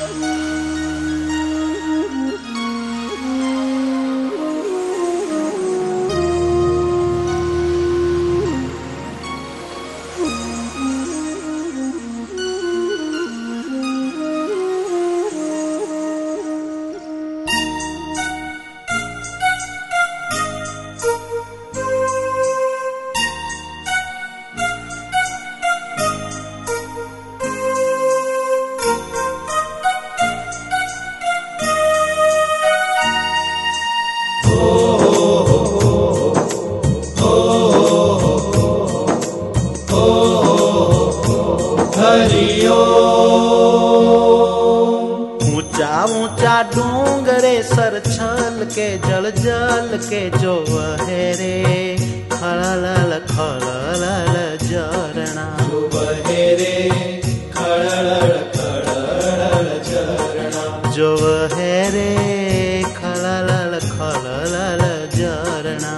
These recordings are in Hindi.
ऊंचा डूंगरे सर छल के जल जल के जो वहे रे खड़ल खड़ल झरना जो वहे रे खड़ल खड़ल झरना जो वहे रे खड़ल खड़ल झरना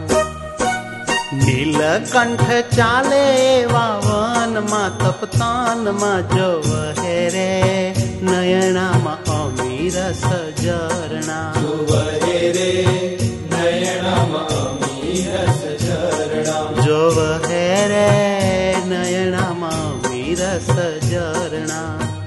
नीलकंठ चाले वावन मा तपतान मा जो वहे रे नयना मा अमीर सजरना जो वहे रे नयना मा अमीर सजरना जो वहे रे नयना मा अमीर सजरना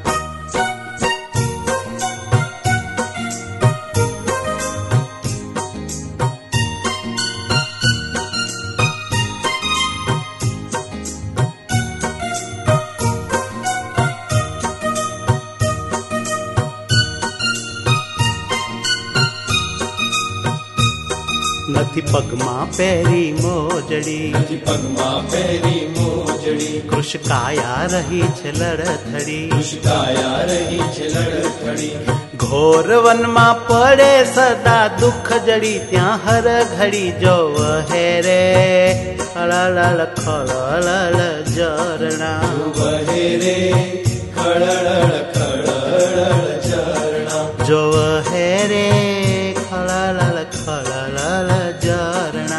नथी पगमा पेरी मोजड़ी नथी पगमा पेरी मोजड़ी कृष काया रही छे लड़थड़ी कृष काया रही छे लड़थड़ी घोर वन मा पड़े सदा दुख जड़ी त्या हर घड़ी जो वहे रे खड़ल खड़ल झरना जो वहे रे खड़ल खड़ल झरना जो वहे रे खड़ल खड़ल झरना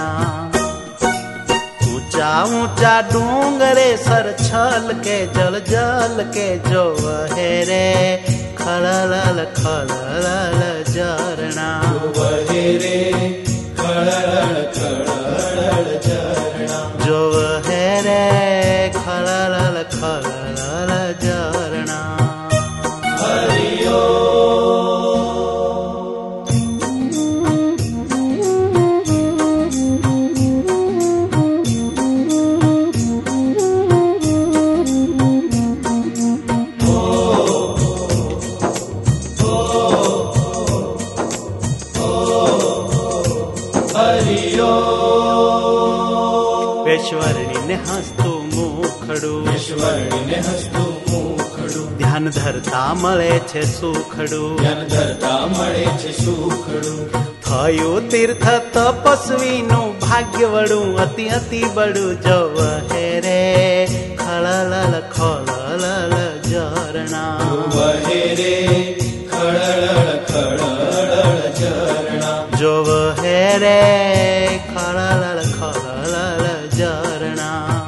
ऊंचा ऊंचा डूंगरे सर छल के जल जल के जो वहे रे खड़ल खड़ल झरना जो वहे रे खड़ल खड़ल झरना जो वहे रे खड़ल खड़ल झरना हरि ओम ईश्वरनी ने हस्तु मुखड़ू ईश्वरनी ने हस्तु मुखड़ू ध्यान धरता मळे छे सुखड़ू ધ્યાન ધરતા મળે છે સુખડું થયું તીર્થ તપસ્વીનું ભાગ્ય વડું અતિ અતિ બડું જો વહે રે ખળલ ખળલ ઝરણા જો વહે રે ખળળ ખળળ ઝરણા જો વહે રે ખળલ ખળલ ઝરણા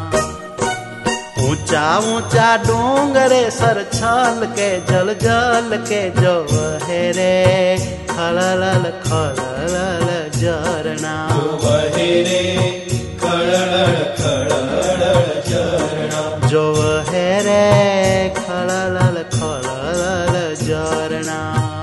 ऊंचा ऊंचा डूंगरे सर छल के जल जल के जो वहे रे खड़ल खड़ल झरना જો વહે રે ખળળ ખળળ ઝરણા जो वहे रे खड़ल खड़ल झरना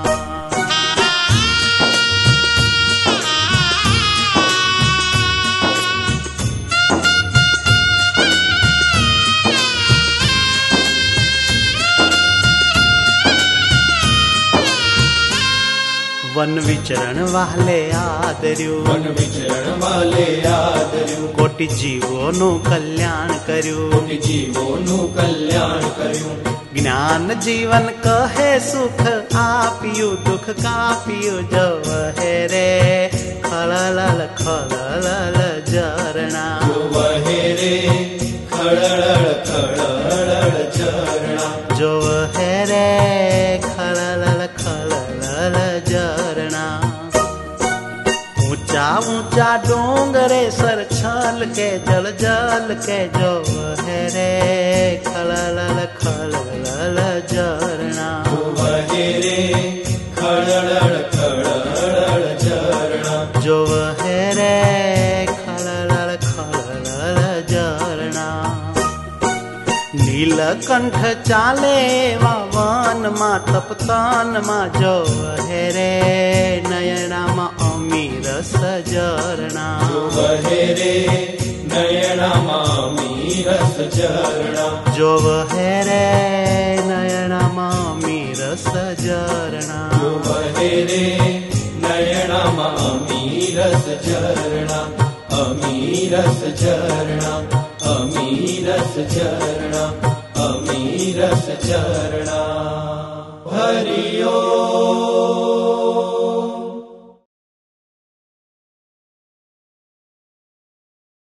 वन विचरण वाले आदर्यु વન વિચરણ વાલે આદર્યું कोटि जीवोनु कल्याण कर्यु કોટી જીવોનું કલ્યાણ કર્યું ज्ञान जीवन कहे सुख आपियु दुख कापियु जो वहे रे खड़ल खड़ल झरना જો વહે રે ખળળ ખળળ ઝરણા जो वहे रे खड़ल खड़ल झरना ऊंचा ऊंचा डूंगरे सर छल के जल जल के जो वहे रे खड़ल खड़ल झरना જો વહે નીલકંઠ ચાલે એવા વનમાં તપતાનમાં જો વહે રે નયણામાં અમીર સજરણા વહે રે નયણામાં અમીરસ ઝરણા જો વહે રે નયણામાં અમીર સજરણા વહે રે નયણામાં અમીરસ ઝરણા અમીરસ ઝરણા અમીરસ ઝરણા અમીરસ ઝરણા હરિયો